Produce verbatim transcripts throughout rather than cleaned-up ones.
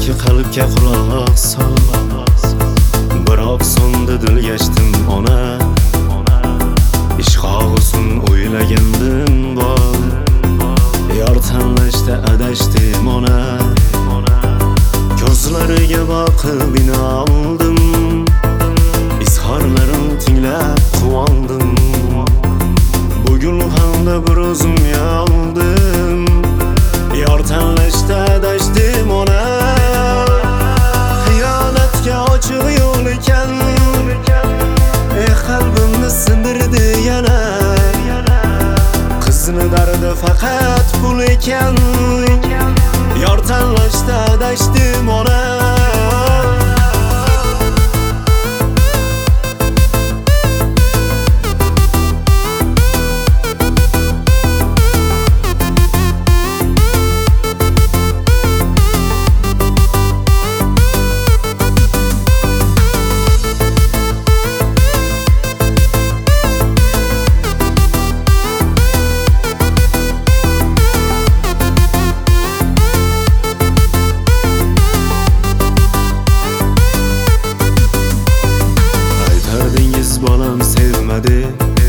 ki qalbga quloq sol. Biroq sonda dilgashdim ona, ishq og'usin o'ylagandim bor. Yor tanlashda adashdim ona, ko'zlariga boqib inondim, izhorlarim tinglab quvondim. Bugun hamda bir o'zim yoldim, yor tanlashda adashdim ona. Xiyonatga ochiq yo'l ekan, ey qalbimni sindirdi yana. Qizning dardi faqat pul ekan, yor tanlashda adashdim ona. Bolam sevmedi,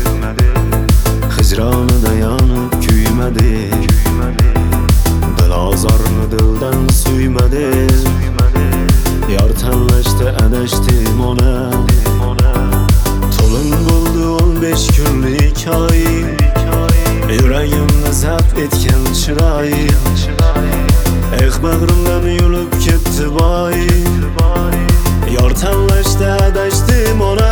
hicronida yonib kuymadi, dil ozorni dildan suymadi. Yor tanlashda adashdim ona, to'lin bo'ldi o'n besh kunlik oy, yuragimni zabt etgan chiroy. Eh bag'rimdan yulib ketdi boy, yor tanlashda adashdim ona.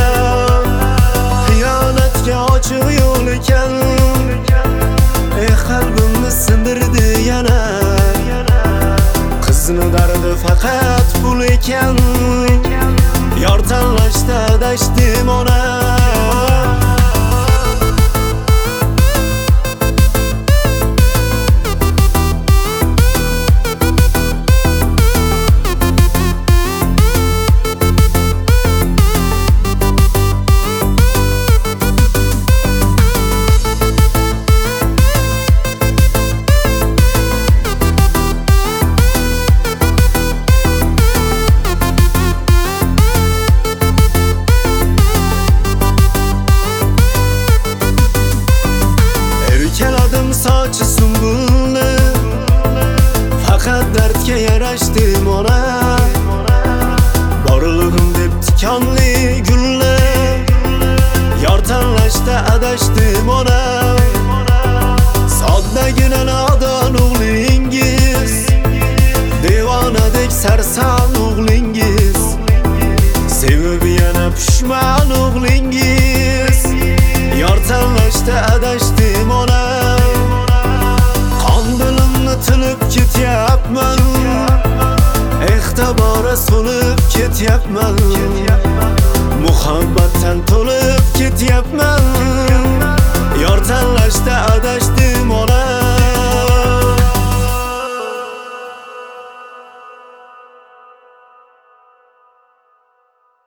Ochiq yo'l ekan, ey qalbimni sindirdi yana. Qizning dardi faqat pul ekan, yor tanlashda adashdim ona. Sochi sumbulni, faqat dardga yarashdim ona. Borlig'im deb tikonli gulni, yor tanlashda adashdim ona. Soddagina nodon o'g'lingiz, devonadek sarson o'g'lingiz, sevib yana pushmon o'g'lingiz, yor tanlashda adashdim ona. Tilib ketyapman, ehtibora so'lib ketyapman, muhabbatdan to'lib ketyapman,